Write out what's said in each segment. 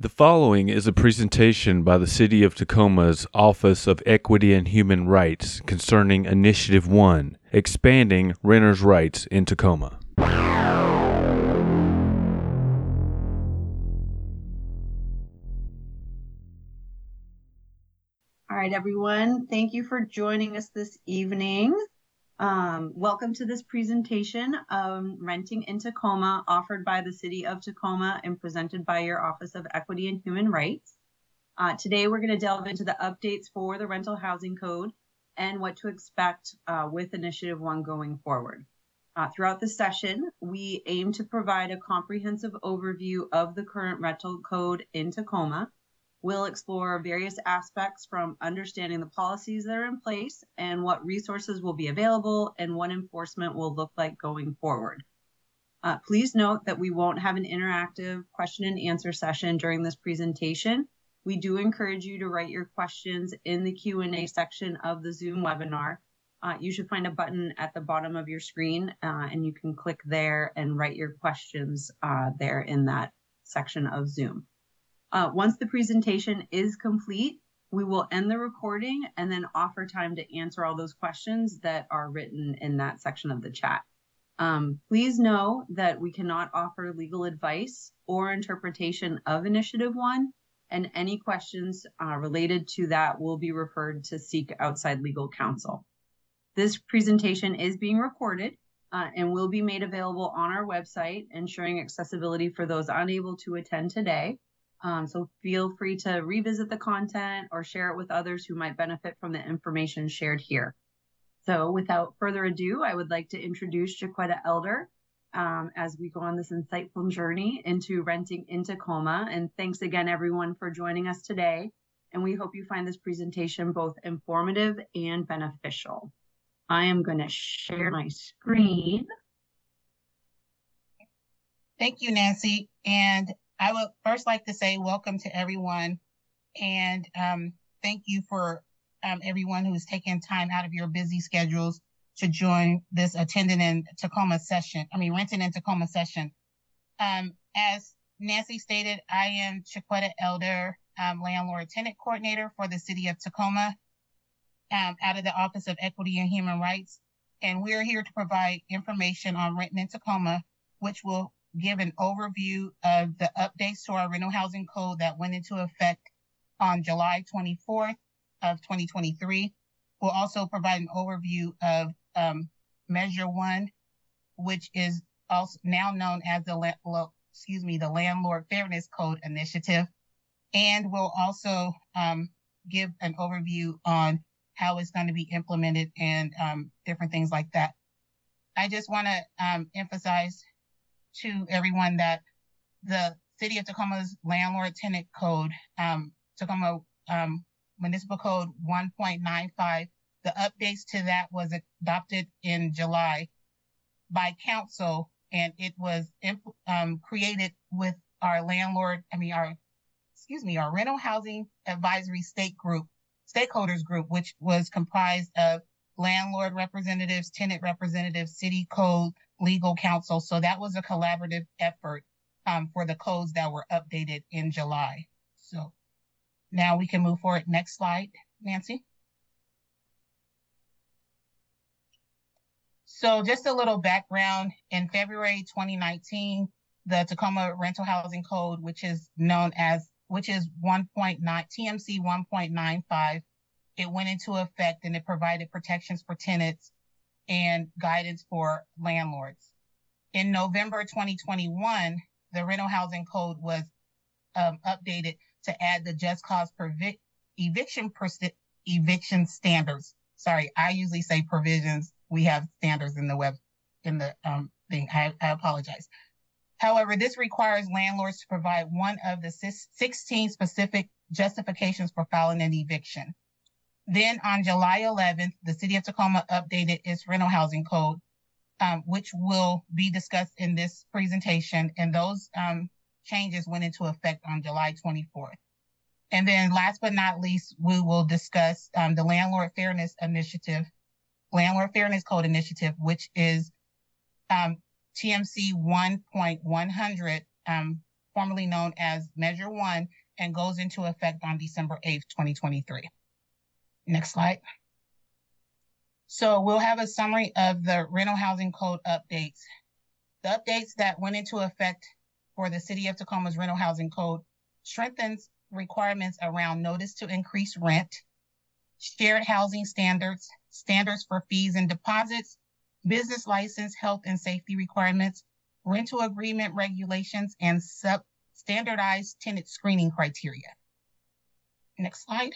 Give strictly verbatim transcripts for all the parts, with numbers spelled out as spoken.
The following is a presentation by the City of Tacoma's Office of Equity and Human Rights concerning Initiative one, Expanding Renters' Rights in Tacoma. All right, everyone. Thank you for joining us this evening. Um, welcome to this presentation of Renting in Tacoma, offered by the City of Tacoma and presented by your Office of Equity and Human Rights. Uh, today, we're going to delve into the updates for the Rental Housing Code and what to expect uh, with Initiative one going forward. Uh, throughout the session, we aim to provide a comprehensive overview of the current rental code in Tacoma. We'll explore various aspects from understanding the policies that are in place and what resources will be available and what enforcement will look like going forward. Uh, please note that we won't have an interactive question and answer session during this presentation. We do encourage you to write your questions in the Q and A section of the Zoom webinar. Uh, you should find a button at the bottom of your screen uh, and you can click there and write your questions uh, there in that section of Zoom. Uh, once the presentation is complete, we will end the recording and then offer time to answer all those questions that are written in that section of the chat. Um, please know that we cannot offer legal advice or interpretation of Initiative one, and any questions uh, related to that will be referred to seek outside legal counsel. This presentation is being recorded uh, and will be made available on our website, ensuring accessibility for those unable to attend today. Um, so feel free to revisit the content or share it with others who might benefit from the information shared here. So without further ado, I would like to introduce Chiquetta Elder um, as we go on this insightful journey into renting in Tacoma. And thanks again, everyone, for joining us today. And we hope you find this presentation both informative and beneficial. I am going to share my screen. Thank you, Nancy. And I would first like to say welcome to everyone, and um, thank you for um, everyone who's taken time out of your busy schedules to join this attending in Tacoma session, I mean, renting in Tacoma session. Um, as Nancy stated, I am Chiquetta Elder, um, Landlord Tenant Coordinator for the City of Tacoma, um, out of the Office of Equity and Human Rights, and we're here to provide information on renting in Tacoma, which will give an overview of the updates to our rental housing code that went into effect on July twenty-fourth of twenty twenty-three. We'll also provide an overview of um, Measure One, which is also now known as the la- excuse me the Landlord Fairness Code Initiative, and we'll also um, give an overview on how it's going to be implemented and um, different things like that. I just want to um, emphasize to everyone that the City of Tacoma's Landlord Tenant Code, um, Tacoma um, Municipal Code one point nine five, the updates to that was adopted in July by council, and it was um, created with our landlord, I mean, our, excuse me, our Rental Housing Advisory State Group, Stakeholders Group, which was comprised of landlord representatives, tenant representatives, city code, legal counsel. So that was a collaborative effort um, for the codes that were updated in July. So now we can move forward. Next slide, Nancy. So just a little background. In February twenty nineteen, the Tacoma Rental Housing Code, which is known as, which is one point nine, T M C one point nine five, it went into effect and it provided protections for tenants and guidance for landlords. In November twenty twenty-one, the Rental Housing Code was um, updated to add the just cause provi- eviction per- eviction standards. Sorry, I usually say provisions. We have standards in the web in the um, thing. I, I apologize. However, this requires landlords to provide one of the sixteen specific justifications for filing an eviction. Then on July eleventh, the City of Tacoma updated its rental housing code, um, which will be discussed in this presentation. And those um, changes went into effect on July twenty-fourth. And then last but not least, we will discuss um, the Landlord Fairness Initiative, Landlord Fairness Code Initiative, which is um, T M C one point one hundred, um, formerly known as Measure One, and goes into effect on December eighth, twenty twenty-three. Next slide. So we'll have a summary of the rental housing code updates. The updates that went into effect for the City of Tacoma's rental housing code strengthens requirements around notice to increase rent, shared housing standards, standards for fees and deposits, business license, health and safety requirements, rental agreement regulations, and sub standardized tenant screening criteria. Next slide.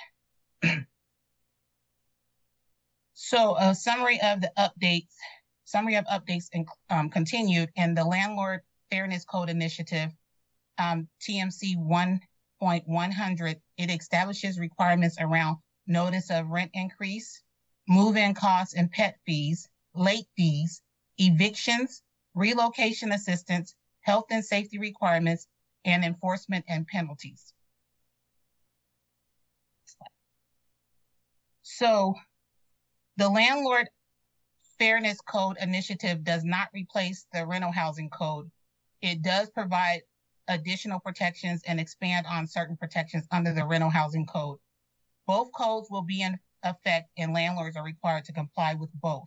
So a summary of the updates, summary of updates um, continued in the Landlord Fairness Code Initiative, um, T M C one point one hundred. It establishes requirements around notice of rent increase, move-in costs and pet fees, late fees, evictions, relocation assistance, health and safety requirements, and enforcement and penalties. So the Landlord Fairness Code Initiative does not replace the Rental Housing Code. It does provide additional protections and expand on certain protections under the Rental Housing Code. Both codes will be in effect and landlords are required to comply with both.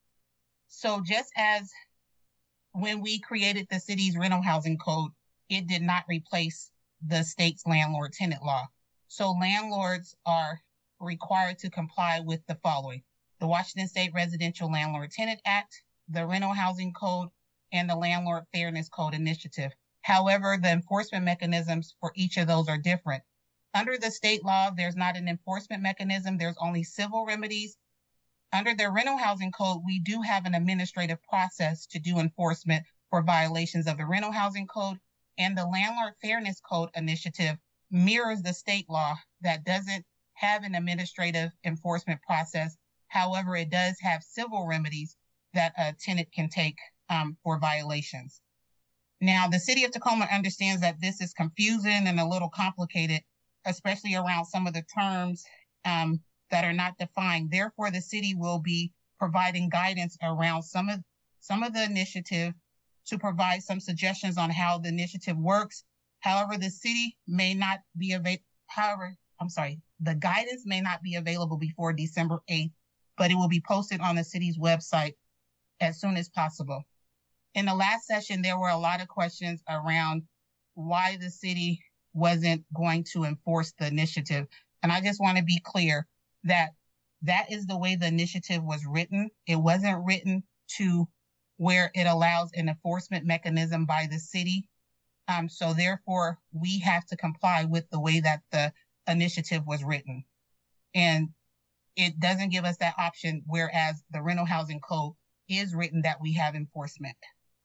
So just as when we created the city's rental housing code, it did not replace the state's landlord tenant law. So landlords are required to comply with the following: the Washington State Residential Landlord Tenant Act, the Rental Housing Code, and the Landlord Fairness Code Initiative. However, the enforcement mechanisms for each of those are different. Under the state law, there's not an enforcement mechanism, there's only civil remedies. Under the Rental Housing Code, we do have an administrative process to do enforcement for violations of the Rental Housing Code, and the Landlord Fairness Code Initiative mirrors the state law that doesn't have an administrative enforcement process. However, it does have civil remedies that a tenant can take um, for violations. Now, the City of Tacoma understands that this is confusing and a little complicated, especially around some of the terms um, that are not defined. Therefore, the city will be providing guidance around some of some of the initiative to provide some suggestions on how the initiative works. However, the city may not be available. However, I'm sorry, the guidance may not be available before December eighth, but it will be posted on the city's website as soon as possible. In the last session, there were a lot of questions around why the city wasn't going to enforce the initiative. And I just want to be clear that that is the way the initiative was written. It wasn't written to where it allows an enforcement mechanism by the city. Um, so therefore, we have to comply with the way that the initiative was written. And it doesn't give us that option, whereas the Rental Housing Code is written that we have enforcement.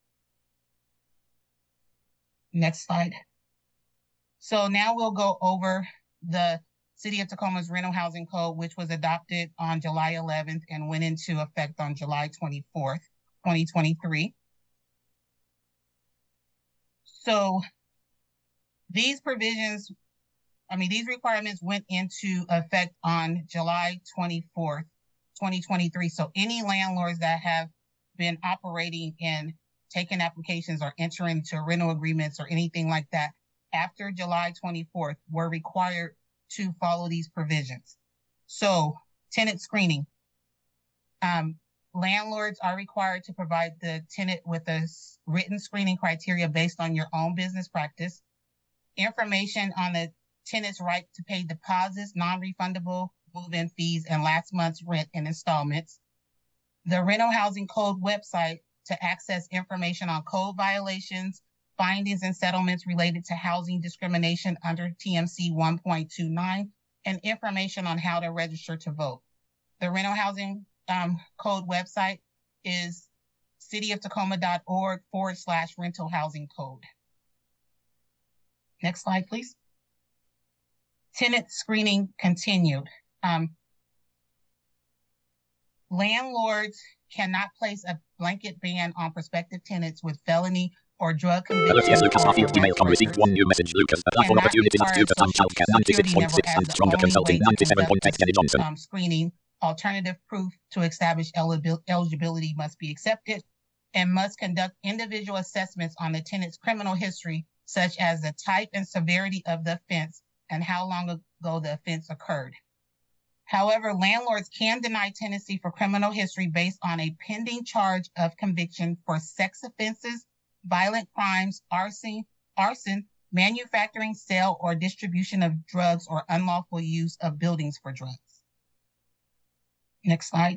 Next slide. So now we'll go over the City of Tacoma's Rental Housing Code, which was adopted on July eleventh and went into effect on July twenty-fourth, twenty twenty-three. So these provisions, I mean, these requirements went into effect on July twenty-fourth, twenty twenty-three. So any landlords that have been operating in taking applications or entering into rental agreements or anything like that after July twenty-fourth were required to follow these provisions. So tenant screening. Um, landlords are required to provide the tenant with a written screening criteria based on your own business practice, information on the tenant's right to pay deposits, non-refundable move-in fees, and last month's rent and installments. The Rental Housing Code website to access information on code violations, findings and settlements related to housing discrimination under T M C one point two nine, and information on how to register to vote. The Rental Housing um, Code website is cityoftacoma.org forward slash rental housing code. Next slide, please. Tenant screening continued. Um, landlords cannot place a blanket ban on prospective tenants with felony or drug convictions. Yes, Lucas Harfield, email com received one new message. Lucas, a platform opportunity must do the Sun Healthcare ninety-six point six and Stronger Consulting ninety-seven point eight. Kenny Johnson. Um, screening, alternative proof to establish eligibility must be accepted and must conduct individual assessments on the tenant's criminal history, such as the type and severity of the offense and how long ago the offense occurred. However, landlords can deny tenancy for criminal history based on a pending charge of conviction for sex offenses, violent crimes, arson, arson, manufacturing, sale, or distribution of drugs, or unlawful use of buildings for drugs. Next slide.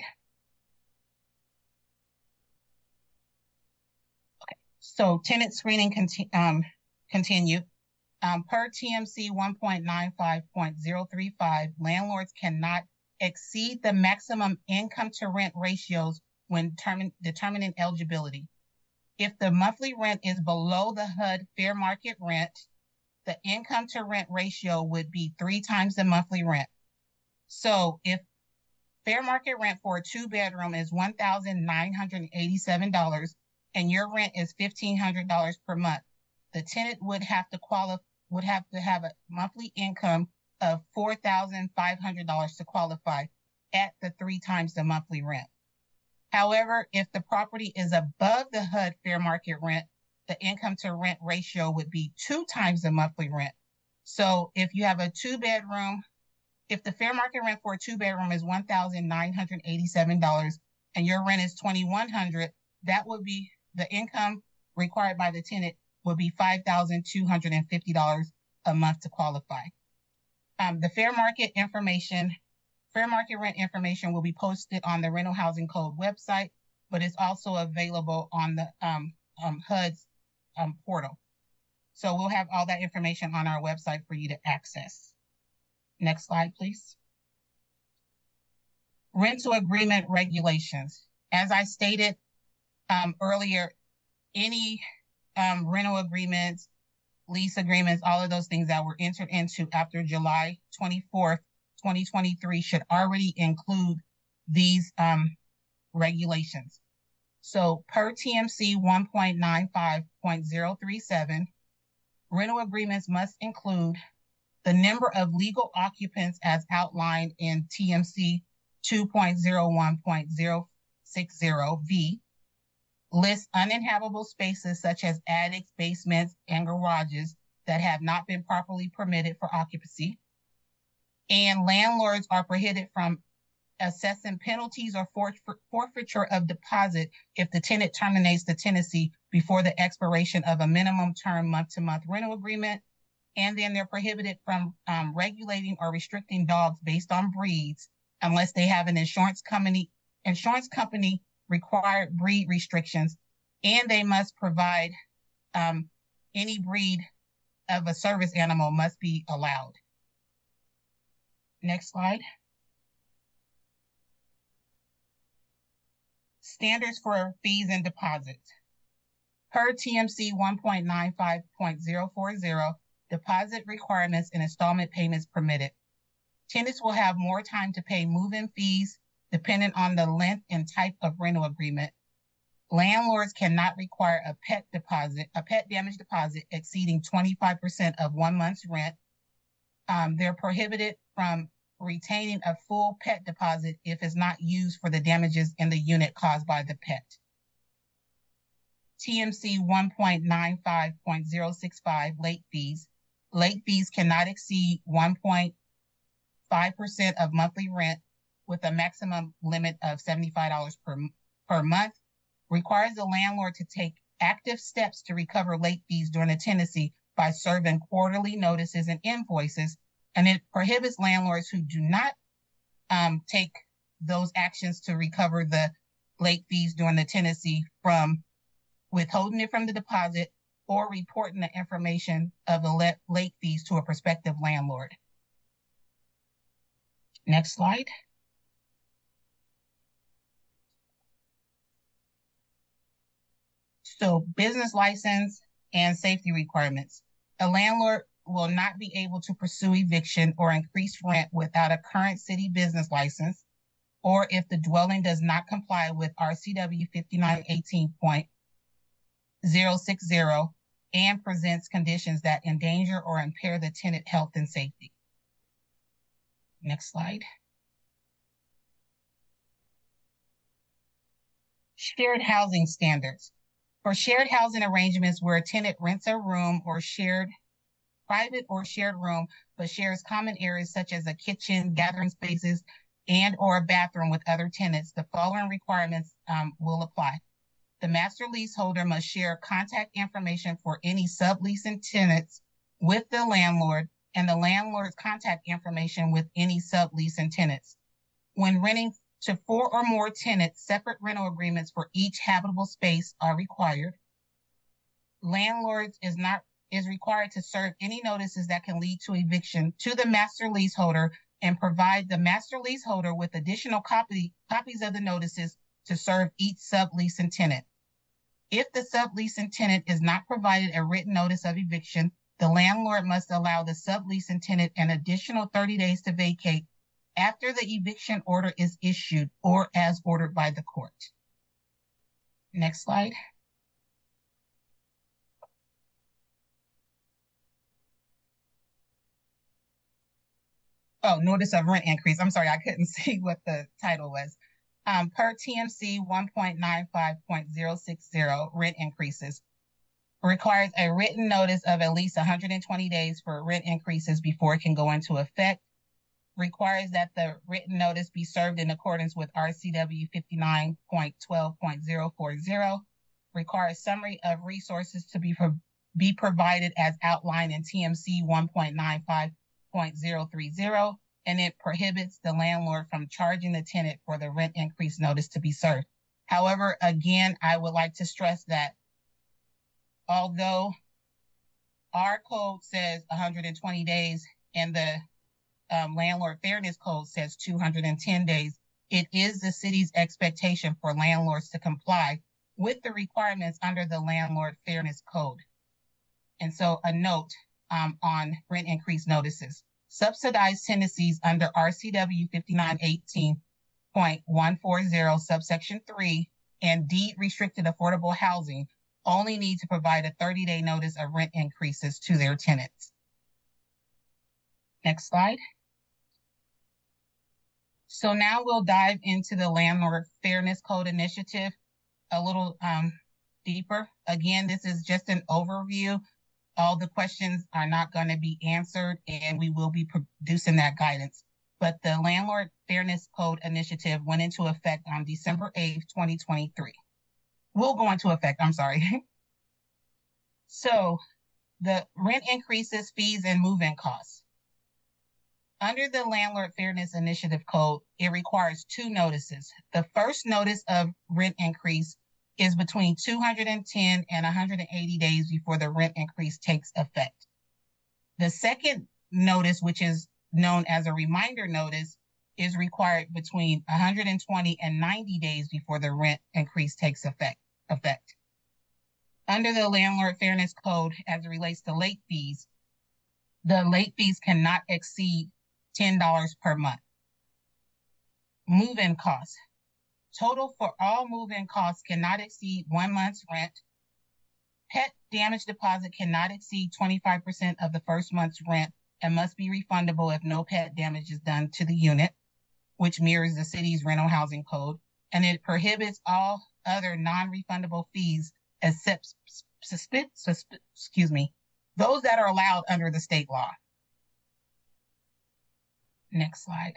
Okay, so tenant screening conti um, continue. Um, per T M C one point nine five point zero three five, landlords cannot exceed the maximum income to rent ratios when determining eligibility. If the monthly rent is below the H U D fair market rent, the income to rent ratio would be three times the monthly rent. So if fair market rent for a two bedroom is one thousand nine hundred eighty-seven dollars and your rent is fifteen hundred dollars per month, the tenant would have to qualify would have to have a monthly income of four thousand five hundred dollars to qualify at the three times the monthly rent. However, if the property is above the H U D fair market rent, the income to rent ratio would be two times the monthly rent. So if you have a two bedroom, if the fair market rent for a two bedroom is one thousand nine hundred eighty-seven dollars and your rent is twenty-one hundred dollars, that would be the income required by the tenant would be five thousand two hundred fifty dollars a month to qualify. Um, the fair market information, fair market rent information will be posted on the Rental Housing Code website, but it's also available on the um, um, H U D's um, portal. So we'll have all that information on our website for you to access. Next slide, please. Rental agreement regulations. As I stated um, earlier, any um, rental agreements, lease agreements, all of those things that were entered into after July twenty-fourth, twenty twenty-three should already include these um, regulations. So per T M C one point nine five point zero three seven, rental agreements must include the number of legal occupants as outlined in T M C two point zero one point zero six zero V, list uninhabitable spaces such as attics, basements, and garages that have not been properly permitted for occupancy, and landlords are prohibited from assessing penalties or forfeiture of deposit if the tenant terminates the tenancy before the expiration of a minimum term month-to-month rental agreement. And then they're prohibited from um, regulating or restricting dogs based on breeds unless they have an insurance company, insurance company required breed restrictions, and they must provide um, any breed of a service animal must be allowed. Next slide. Standards for fees and deposits. Per T M C one point nine five point zero four zero, deposit requirements and installment payments permitted. Tenants will have more time to pay move-in fees dependent on the length and type of rental agreement. Landlords cannot require a pet deposit, a pet damage deposit exceeding twenty-five percent of one month's rent. Um, they're prohibited from retaining a full pet deposit if it's not used for the damages in the unit caused by the pet. T M C one point nine five point zero six five, late fees. Late fees cannot exceed one point five percent of monthly rent with a maximum limit of seventy-five dollars per, per month. Requires the landlord to take active steps to recover late fees during the tenancy by serving quarterly notices and invoices. And it prohibits landlords who do not um, take those actions to recover the late fees during the tenancy from withholding it from the deposit or reporting the information of the late fees to a prospective landlord. Next slide. So business license and safety requirements. A landlord will not be able to pursue eviction or increase rent without a current city business license, or if the dwelling does not comply with R C W fifty-nine eighteen point zero six zero and presents conditions that endanger or impair the tenant health and safety. Next slide. Shared housing standards. For shared housing arrangements where a tenant rents a room or shared private or shared room, but shares common areas such as a kitchen, gathering spaces, and or a bathroom with other tenants, the following requirements um, will apply. The master leaseholder must share contact information for any subleasing tenants with the landlord and the landlord's contact information with any subleasing tenants. When renting to four or more tenants, separate rental agreements for each habitable space are required. Landlords is not is required to serve any notices that can lead to eviction to the master leaseholder and provide the master leaseholder with additional copy, copies of the notices to serve each subleasing tenant. If the subleasing tenant is not provided a written notice of eviction, the landlord must allow the subleasing tenant an additional thirty days to vacate after the eviction order is issued or as ordered by the court. Next slide. Oh, notice of rent increase. I'm sorry, I couldn't see what the title was. Um, per T M C one point nine five point zero six zero, rent increases requires a written notice of at least one hundred twenty days for rent increases before it can go into effect. Requires that the written notice be served in accordance with R C W fifty-nine point twelve point zero four zero. Requires summary of resources to be, pro be provided as outlined in T M C one point nine five point zero three zero, and it prohibits the landlord from charging the tenant for the rent increase notice to be served. However, again, I would like to stress that although our code says one hundred twenty days and the um, Landlord Fairness Code says two hundred ten days, it is the city's expectation for landlords to comply with the requirements under the Landlord Fairness Code. And so a note um, on rent increase notices. Subsidized tenancies under R C W fifty-nine eighteen point one four zero subsection three and deed restricted affordable housing only need to provide a thirty day notice of rent increases to their tenants. Next slide. So now we'll dive into the Landlord Fairness Code initiative a little um, deeper. Again, this is just an overview. All the questions are not going to be answered, and we will be producing that guidance. But the Landlord Fairness Code initiative went into effect on December eighth, twenty twenty-three. Will go into effect, I'm sorry. So the rent increases, fees, and move-in costs. Under the Landlord Fairness Initiative Code, it requires two notices. The first notice of rent increase is between two hundred ten and one hundred eighty days before the rent increase takes effect. The second notice, which is known as a reminder notice, is required between one hundred twenty and ninety days before the rent increase takes effect. effect. Under the Landlord Fairness Code, as it relates to late fees, the late fees cannot exceed ten dollars per month. Move-in costs. Total for all move-in costs cannot exceed one month's rent. Pet damage deposit cannot exceed twenty-five percent of the first month's rent and must be refundable if no pet damage is done to the unit, which mirrors the city's rental housing code. And it prohibits all other non-refundable fees except susp susp excuse me, those that are allowed under the state law. Next slide.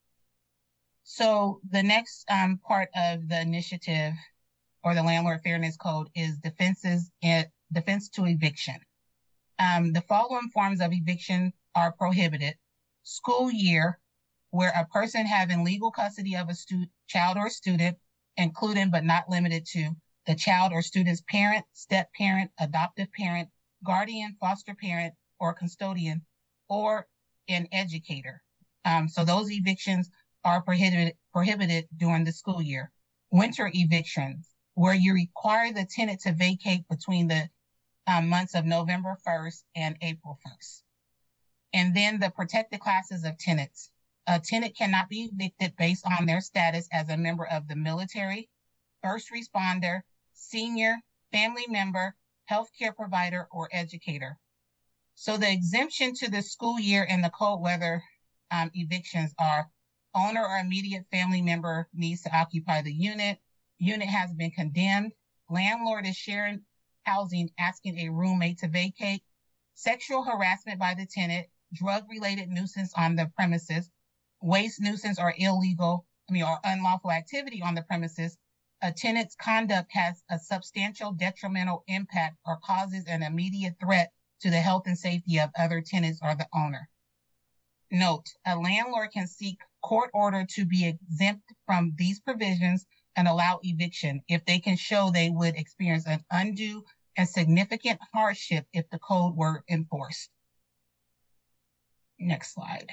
So the next um, part of the initiative or the Landlord Fairness Code is defenses and defense to eviction. Um, the following forms of eviction are prohibited. School year, where a person having legal custody of a stu child or student, including but not limited to the child or student's parent, step-parent, adoptive parent, guardian, foster parent, or custodian, or an educator. Um, so those evictions are prohibited, prohibited during the school year. Winter evictions, where you require the tenant to vacate between the um, months of November first and April first. And then the protected classes of tenants. A tenant cannot be evicted based on their status as a member of the military, first responder, senior, family member, healthcare provider, or educator. So the exemption to the school year and the cold weather um, evictions are owner or immediate family member needs to occupy the unit, unit has been condemned, landlord is sharing housing, asking a roommate to vacate, sexual harassment by the tenant, drug-related nuisance on the premises, waste nuisance or illegal, I mean, or unlawful activity on the premises, a tenant's conduct has a substantial detrimental impact or causes an immediate threat to the health and safety of other tenants or the owner. Note, a landlord can seek court order to be exempt from these provisions and allow eviction if they can show they would experience an undue and significant hardship if the code were enforced. Next slide.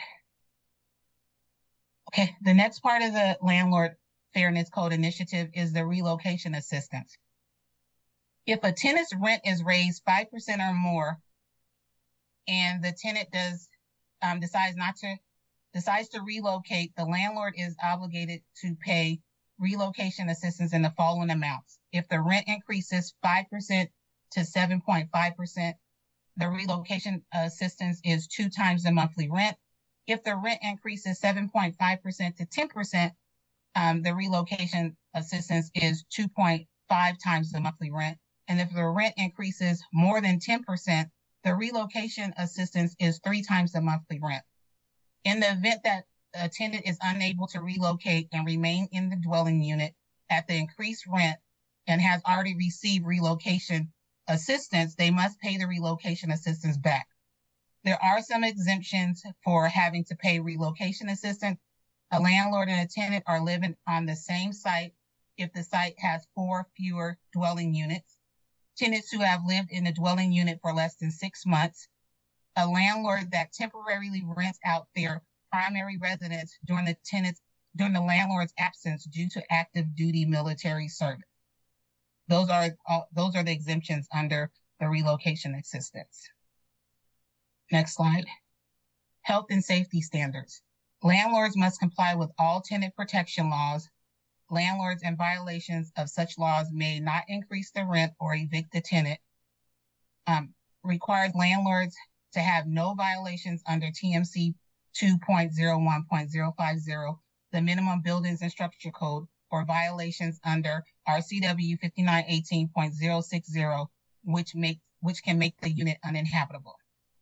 Okay, the next part of the Landlord Fairness Code initiative is the relocation assistance. If a tenant's rent is raised five percent or more, and the tenant does um, decides not to decides to relocate, the landlord is obligated to pay relocation assistance in the following amounts. If the rent increases five percent to seven point five percent, the relocation assistance is two times the monthly rent. If the rent increases seven point five percent to ten percent, um, the relocation assistance is two point five times the monthly rent. And if the rent increases more than ten percent, the relocation assistance is three times the monthly rent. In the event that a tenant is unable to relocate and remain in the dwelling unit at the increased rent and has already received relocation assistance, they must pay the relocation assistance back. There are some exemptions for having to pay relocation assistance. A landlord and a tenant are living on the same site if the site has four fewer dwelling units. Tenants who have lived in the dwelling unit for less than six months. A landlord that temporarily rents out their primary residence during the tenant's during the landlord's absence due to active duty military service. Those are uh, those are the exemptions under the relocation assistance. Next slide. Health and safety standards. Landlords must comply with all tenant protection laws. Landlords in violations of such laws may not increase the rent or evict the tenant. Um, requires landlords to have no violations under T M C two point oh one point oh five oh, the Minimum Buildings and Structure Code, or violations under R C W fifty-nine eighteen point oh six oh, which make which can make the unit uninhabitable.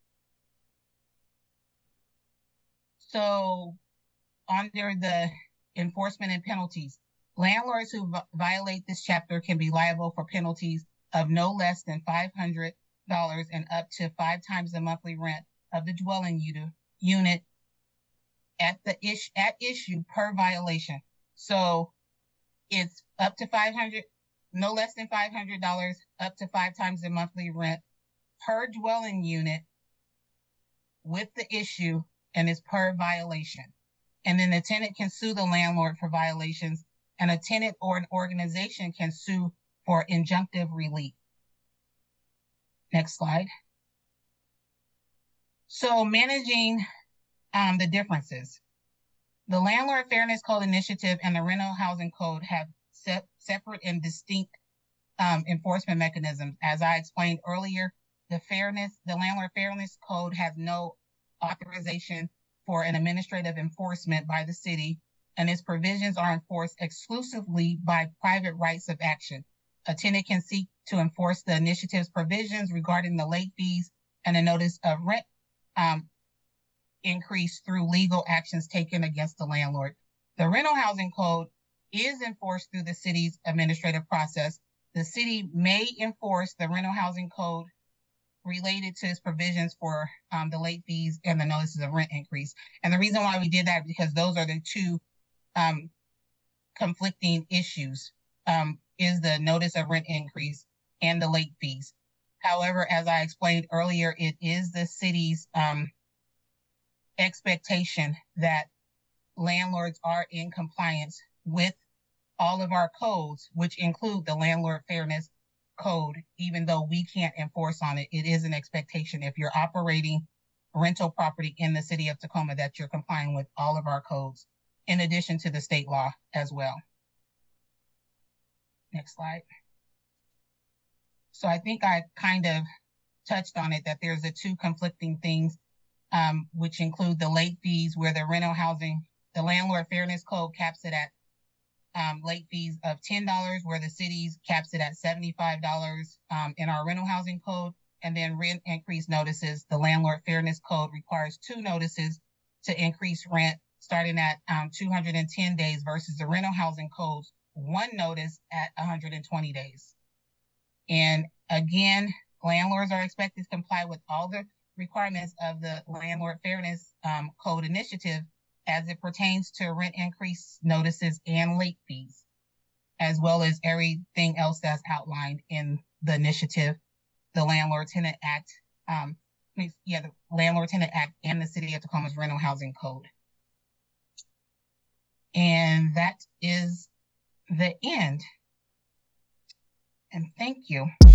So, under the enforcement and penalties, landlords who v- violate this chapter can be liable for penalties of no less than five hundred dollars and up to five times the monthly rent of the dwelling unit unit at the ish at issue per violation. So it's up to five hundred, no less than five hundred dollars, up to five times the monthly rent per dwelling unit with the issue, and is per violation. And then the tenant can sue the landlord for violations, and a tenant or an organization can sue for injunctive relief. Next slide. So managing um, the differences. The Landlord Fairness Code Initiative and the Rental Housing Code have se- separate and distinct um, enforcement mechanisms. As I explained earlier, the fairness, the Landlord Fairness Code has no authorization for an administrative enforcement by the city, and its provisions are enforced exclusively by private rights of action. A tenant can seek to enforce the initiative's provisions regarding the late fees and a notice of rent um, increase through legal actions taken against the landlord. The Rental Housing Code is enforced through the city's administrative process. The city may enforce the Rental Housing Code related to its provisions for um, the late fees and the notices of rent increase. And the reason why we did that is because those are the two um, conflicting issues, um, is the notice of rent increase and the late fees. However, as I explained earlier, it is the city's um, expectation that landlords are in compliance with all of our codes, which include the Landlord Fairness Code. Even though we can't enforce on it, it is an expectation if you're operating rental property in the city of Tacoma that you're complying with all of our codes, in addition to the state law as well. Next slide. So I think I kind of touched on it, that there's the two conflicting things, um, which include the late fees, where the rental housing, the Landlord Fairness Code caps it at um, late fees of ten dollars, where the city's caps it at seventy-five dollars um, in our rental housing code. And then rent increase notices, the Landlord Fairness Code requires two notices to increase rent, starting at um, two hundred ten days versus the rental housing code's one notice at one hundred twenty days. And again, landlords are expected to comply with all the requirements of the Landlord Fairness um, Code initiative as it pertains to rent increase notices and late fees, as well as everything else that's outlined in the initiative, the Landlord Tenant Act, um, yeah, the Landlord Tenant Act and the City of Tacoma's Rental Housing Code. And that is the end. And thank you.